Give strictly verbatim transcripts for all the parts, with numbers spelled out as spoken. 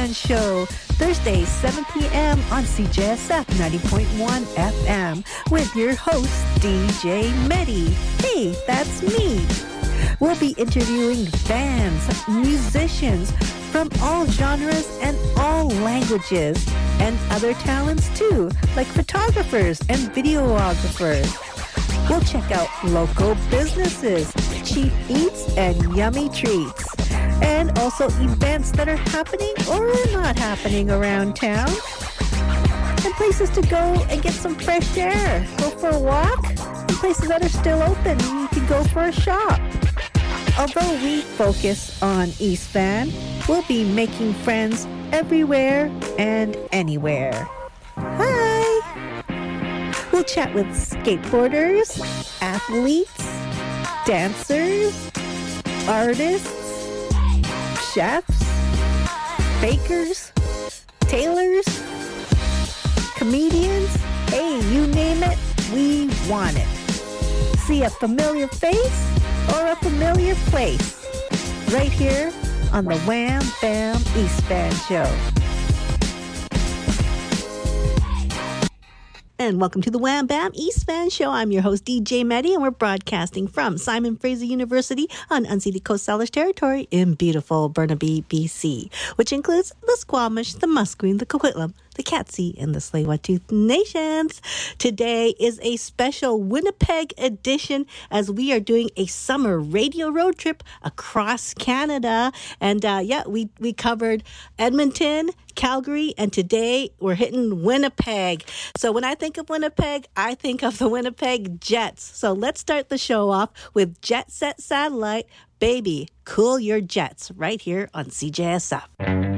Band Show, Thursdays, seven p.m. on C J S F ninety point one F M with your host, D J Medi. Hey, that's me. We'll be interviewing bands, musicians from all genres and all languages, and other talents too, like photographers and videographers. We'll check out local businesses, cheap eats, and yummy treats. And also events that are happening or not happening around town. And places to go and get some fresh air. Go for a walk. And places that are still open. You can go for a shop. Although we focus on East Van, we'll be making friends everywhere and anywhere. Hi! We'll chat with skateboarders, athletes, dancers, artists, chefs, bakers, tailors, comedians. Hey, you name it, we want it. See a familiar face or a familiar place right here on the Wham Bam East Band Show. And welcome to the Wham Bam East Van Show. I'm your host, D J Medi, and we're broadcasting from Simon Fraser University on unceded Coast Salish territory in beautiful Burnaby, B C, which includes the Squamish, the Musqueam, the Coquitlam, the Catsie, and the Tsleil-Waututh Nations. Today is a special Winnipeg edition as we are doing a summer radio road trip across Canada. And uh, yeah, we, we covered Edmonton, Calgary, and today we're hitting Winnipeg. So when I think of Winnipeg, I think of the Winnipeg Jets. So let's start the show off with Jet Set Satellite, Baby, Cool Your Jets, right here on C J S F.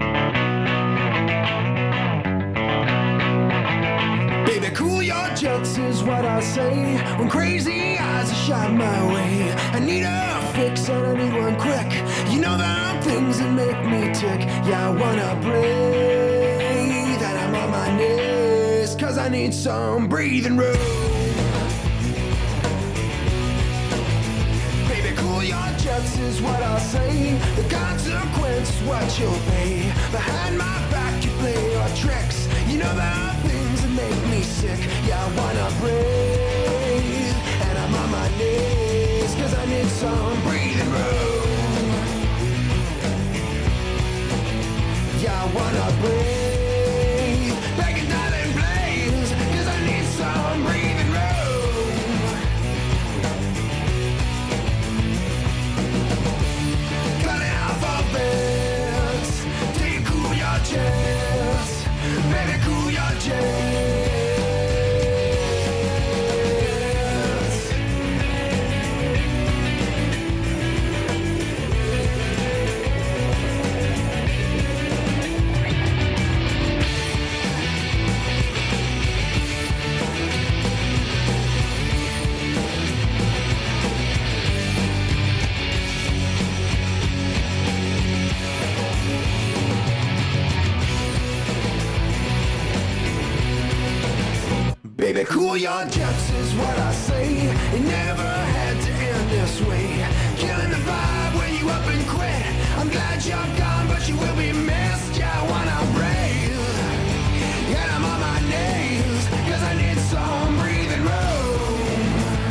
Baby, cool your jets is what I say when crazy eyes are shot my way. I need a fix and I need one quick. You know there are things that make me tick. Yeah, I wanna breathe and I'm on my knees, cause I need some breathing room. Baby, cool your jets is what I say. The consequence is what you'll pay. Behind my back you play your tricks. You know there are things that make me sick. Yeah, I wanna breathe and I'm on my knees, cause I need some breathing room. Yeah, I wanna breathe. Begging darling please, cause I need some breathing room. Cutting off all beds till you cool your chest. Baby, cool your jets. Baby, cool your jets is what I say. It never had to end this way. Killing the vibe when you up and quit. I'm glad you're gone, but you will be missed. Yeah, I wanna breathe and I'm on my knees, cause I need some breathing room.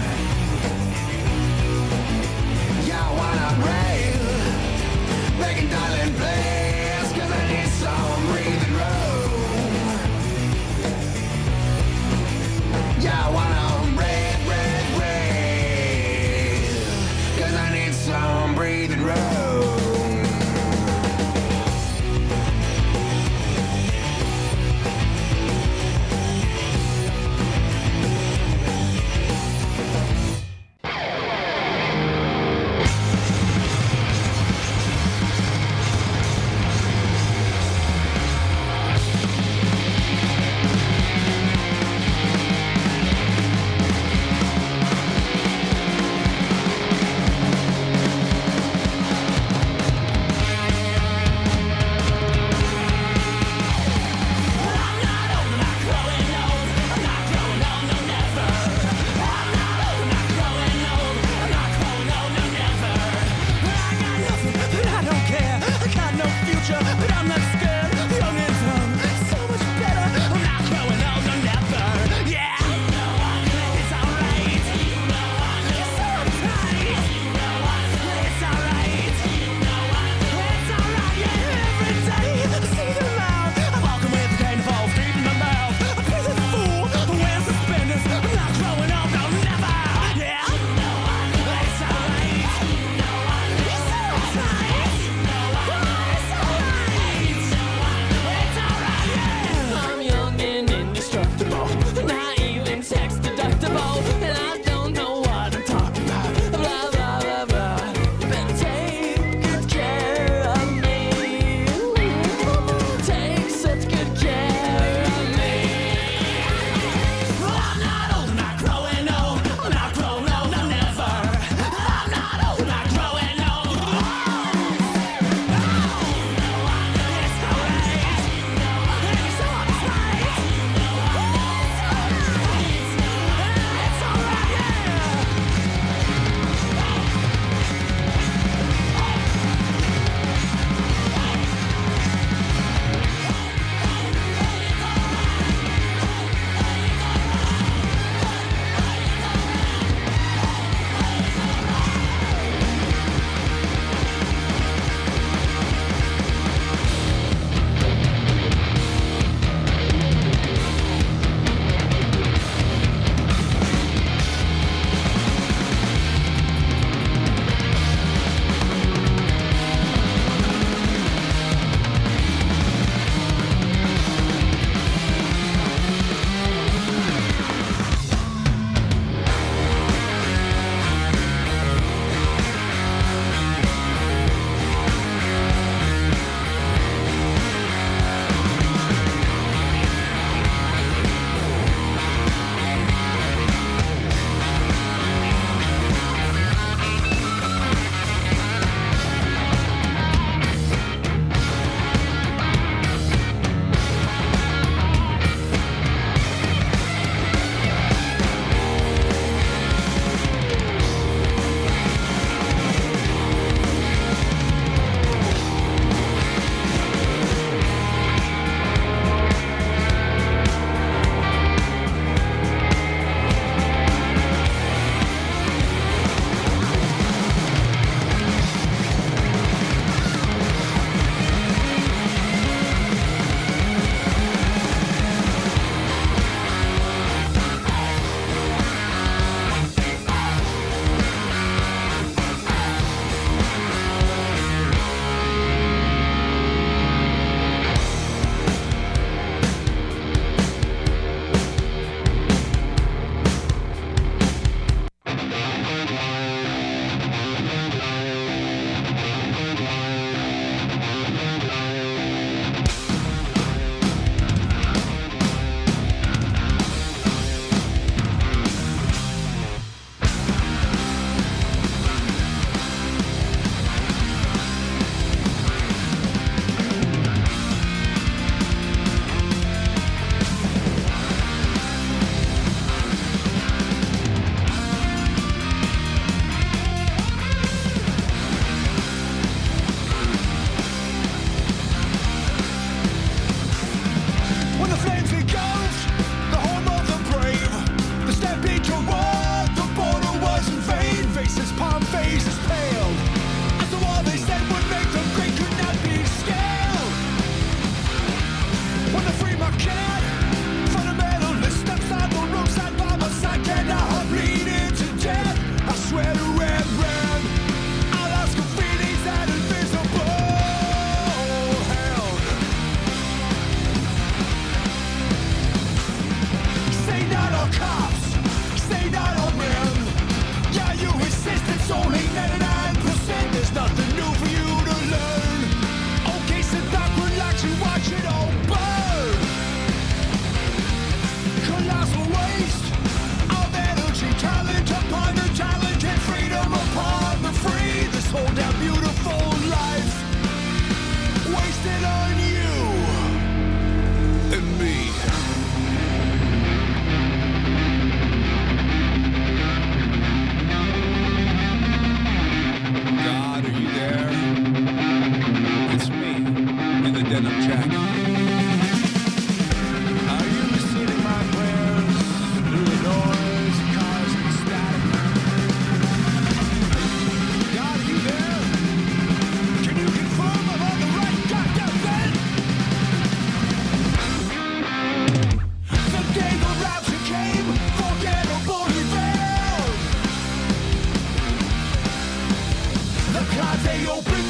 Yeah, I wanna breathe. Begging darling please, cause I need some breathing room. Yeah, I wanna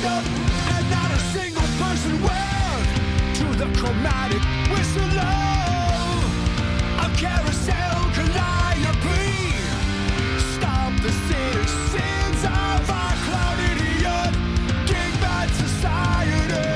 up, and not a single person went to the chromatic whistle of carousel calliope. Stop the citizens of our clouded idiot gig-bad society.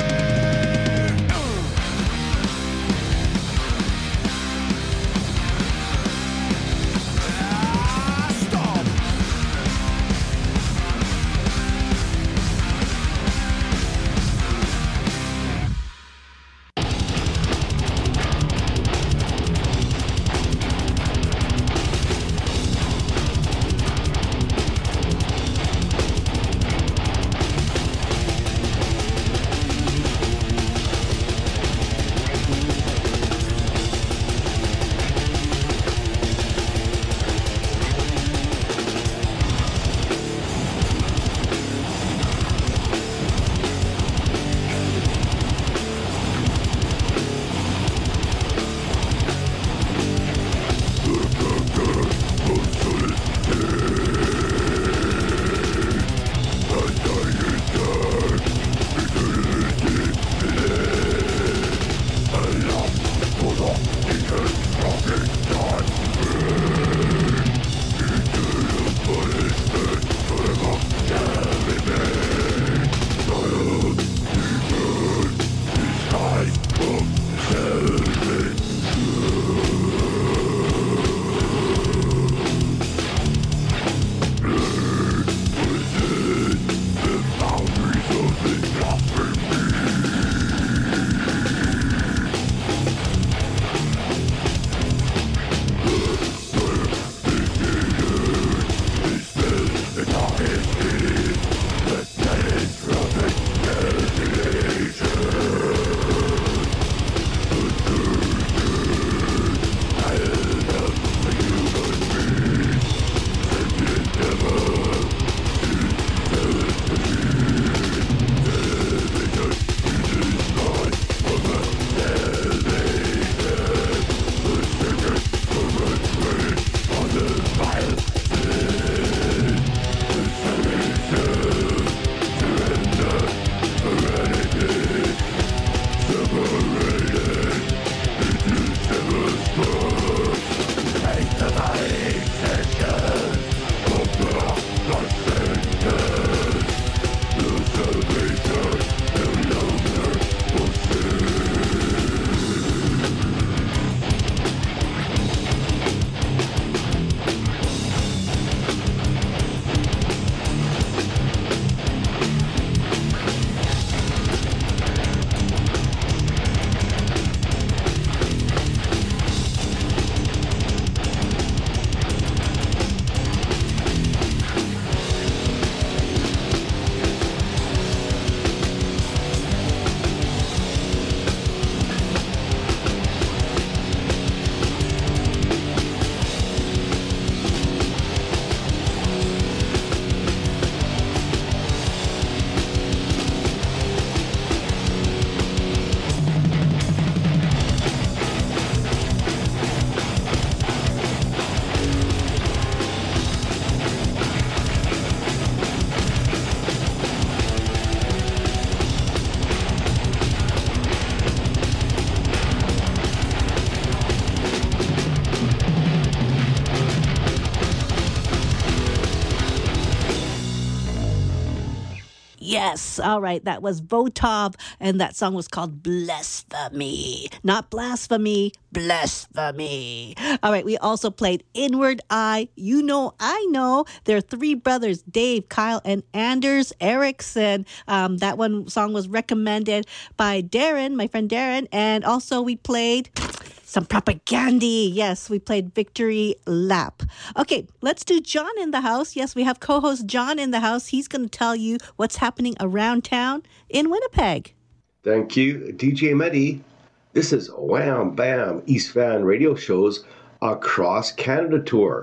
Yes. All right. That was Votov, and that song was called Blasphemy. Not blasphemy, blasphemy. All right. We also played Inward Eye. You Know, I Know. There are three brothers, Dave, Kyle, and Anders Eriksson. Um, that one song was recommended by Darren, my friend Darren. And also we played some Propagandhi. Yes, we played Victory Lap. Okay, let's do John in the house. Yes, we have co-host John in the house. He's going to tell you what's happening around town in Winnipeg. Thank you, D J Medi. This is Wham Bam East Van radio shows across Canada tour.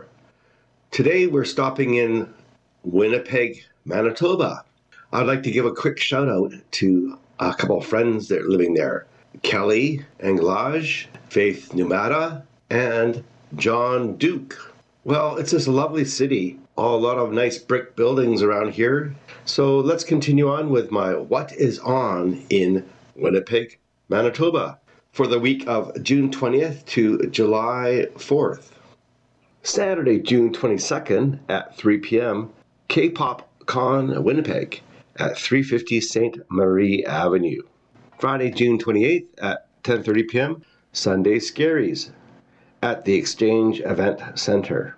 Today we're stopping in Winnipeg, Manitoba. I'd like to give a quick shout out to a couple of friends that are living there. Kelly Anglage, Faith Numata, and John Duke. Well, it's this lovely city a lot of nice brick buildings around here. So let's continue on with my What is On in Winnipeg, Manitoba for the week of June twentieth to July fourth. Saturday, June twenty-second at three p.m., K-Pop Con Winnipeg at three fifty Saint Marie Avenue. Friday, June twenty-eighth at ten thirty p.m., Sunday Scaries at the Exchange Event Center.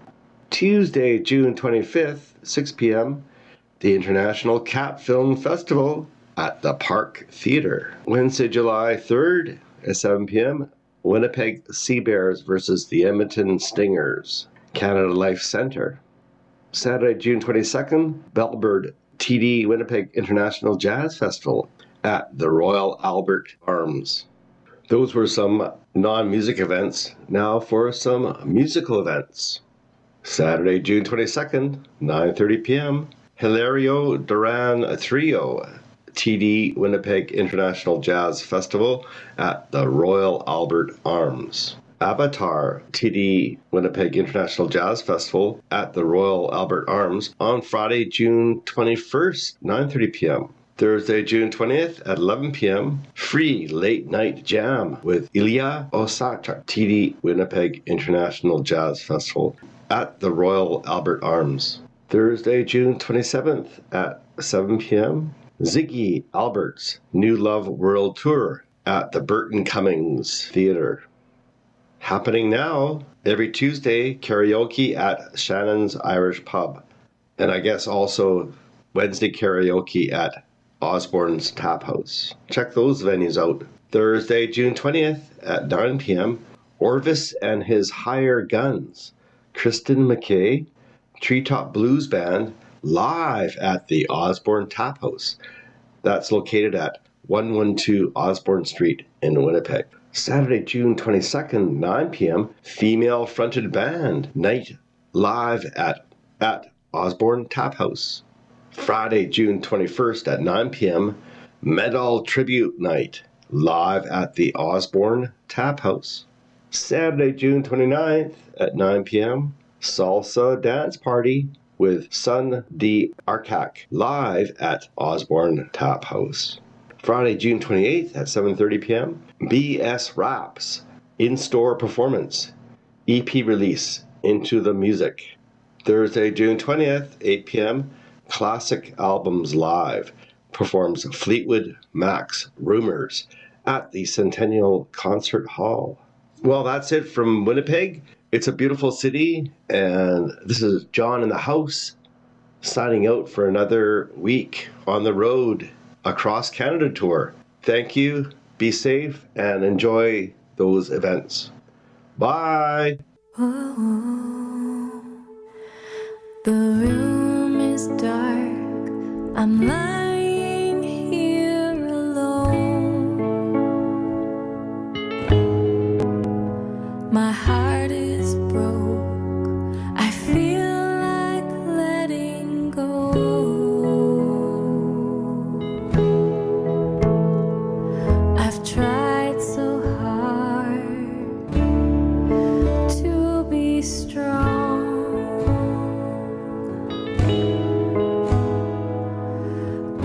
Tuesday, June twenty-fifth, six p.m., the International Cat Film Festival at the Park Theatre. Wednesday, July third at seven p.m., Winnipeg Sea Bears versus the Edmonton Stingers, Canada Life Centre. Saturday, June twenty-second, Bellbird T D Winnipeg International Jazz Festival at the Royal Albert Arms. Those were some non-music events. Now for some musical events. Saturday, June twenty-second, nine thirty p.m., Hilario Duran Trio, T D Winnipeg International Jazz Festival at the Royal Albert Arms. Avatar T D Winnipeg International Jazz Festival at the Royal Albert Arms on Friday, June twenty-first, nine thirty p.m. Thursday, June twentieth at eleven p.m., free late night jam with Ilya Osaka, T D Winnipeg International Jazz Festival at the Royal Albert Arms. Thursday, June twenty-seventh at seven p.m., Ziggy Albert's New Love World Tour at the Burton Cummings Theatre. Happening now, every Tuesday, karaoke at Shannon's Irish Pub. And I guess also Wednesday karaoke at Osborne's Tap House. Check those venues out. Thursday, June twentieth at nine p.m., Orvis and his Higher Guns, Kristen McKay, Treetop Blues Band, live at the Osborne Tap House. That's located at one twelve Osborne Street in Winnipeg. Saturday, June twenty-second, nine p.m., female-fronted band night live at, at Osborne Tap House. Friday, June twenty-first at nine p.m., Medal Tribute Night live at the Osborne Tap House. Saturday, June twenty-ninth at nine p.m., Salsa Dance Party with Sun D. Arcac live at Osborne Tap House. Friday, June twenty-eighth at seven thirty p.m., B S Raps in-store performance, E P release, Into the Music. Thursday, June twentieth, eight p.m., Classic Albums Live performs Fleetwood Mac's Rumors at the Centennial Concert Hall. Well, that's it from Winnipeg. It's a beautiful city, and this is John in the house signing out for another week on the road across Canada tour. Thank you, be safe, and enjoy those events. Bye! Oh, the room is dark, I'm lying here alone. My heart is broke, I feel like letting go. I've tried so hard to be strong,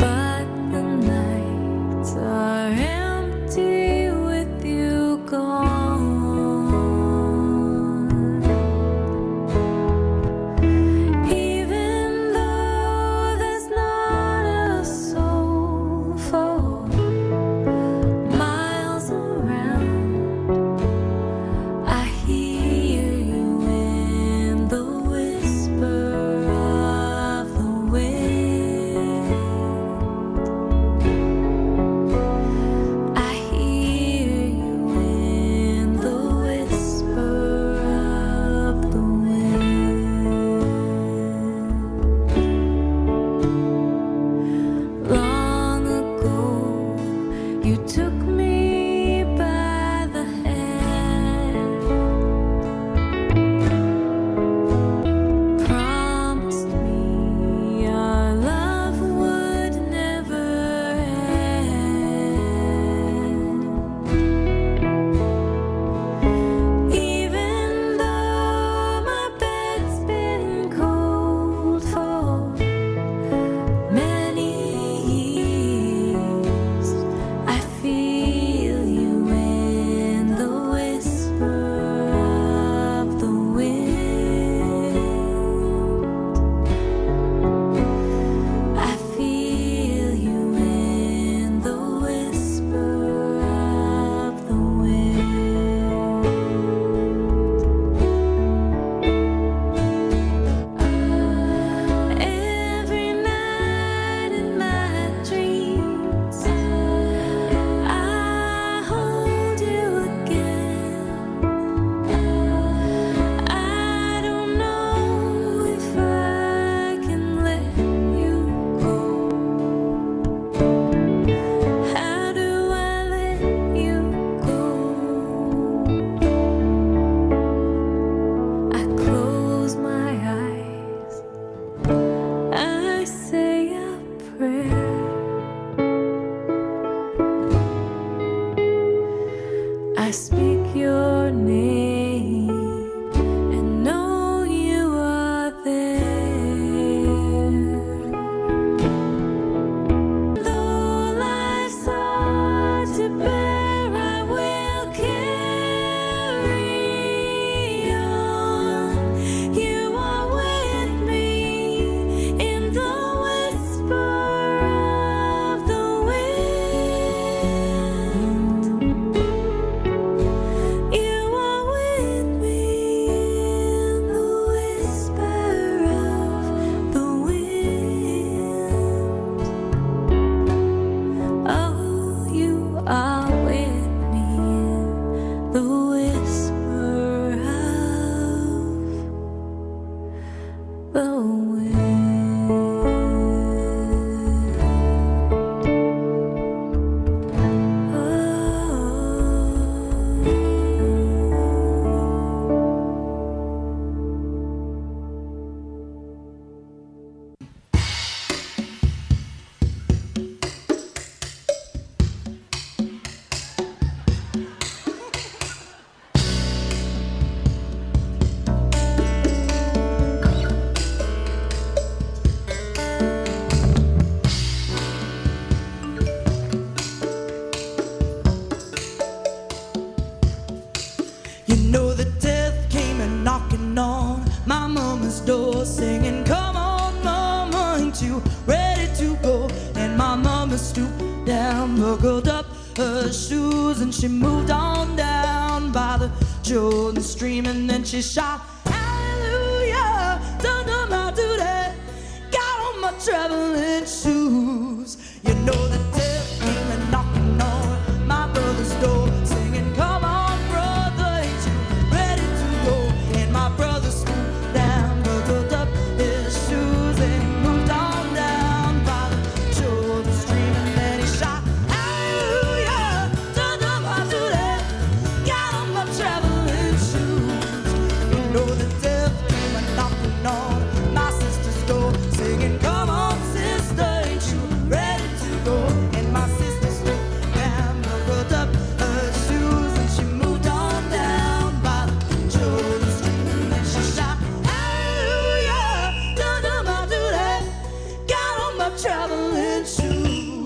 buckled up her shoes and she moved on down by the Jordan stream, and then she shot hallelujah, done done my duty, got on my traveling shoes. You know the death came and knocking on my brother's door, singing, come on brother, ain't you ready to go? And my brother scooped down, buckled up his shoes, and he moved on down by the Jordan stream, and then he shot hallelujah, done done my duty, got on my traveling shoes. You know the death came and knocking on my sister's door, singing, come on sister, ain't you ready to go? And my sister stood down, buckled up her shoes, and she moved on down by the Jordan stream, and then she shot hallelujah, done done my duty, got on my traveling shoes.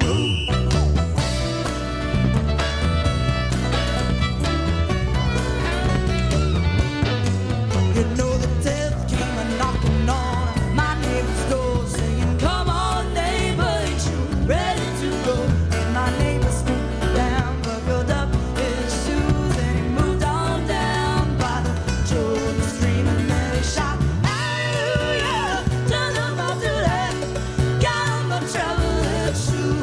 You know the death came a knocking on my neighbor's door, singing, come on neighbor, ain't you ready to go? And my neighbor scooped down, buckled up his shoes, and he moved on down by the Jordan stream, and then he shot hallelujah, done done my duty, got on my traveling shoes.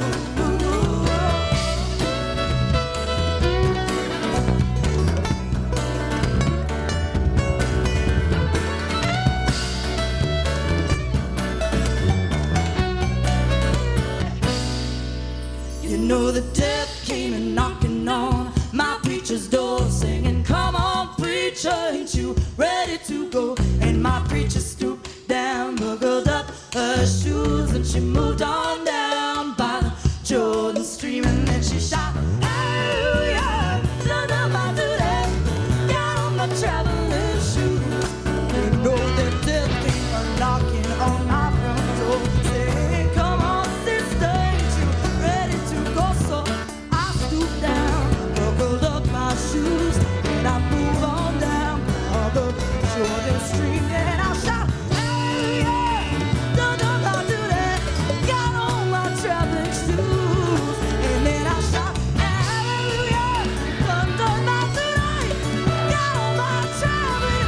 You know the death came and knocking on my preacher's door, singing, come on preacher, ain't you ready to go? And my preacher stooped down, buckled up her shoes, and she moved on down by the Jordan stream, and then she shot hallelujah, done done my duty, got on my traveling shoes. You know the death came a knocking on my front door, saying, come on sister, ain't you ready to go? So I stooped down, buckled up my shoes, and I moved on down by the Jordan stream, and I shot hallelujah, done done my duty, got on my traveling shoes, and then I shot hallelujah, done done my duty, got on my traveling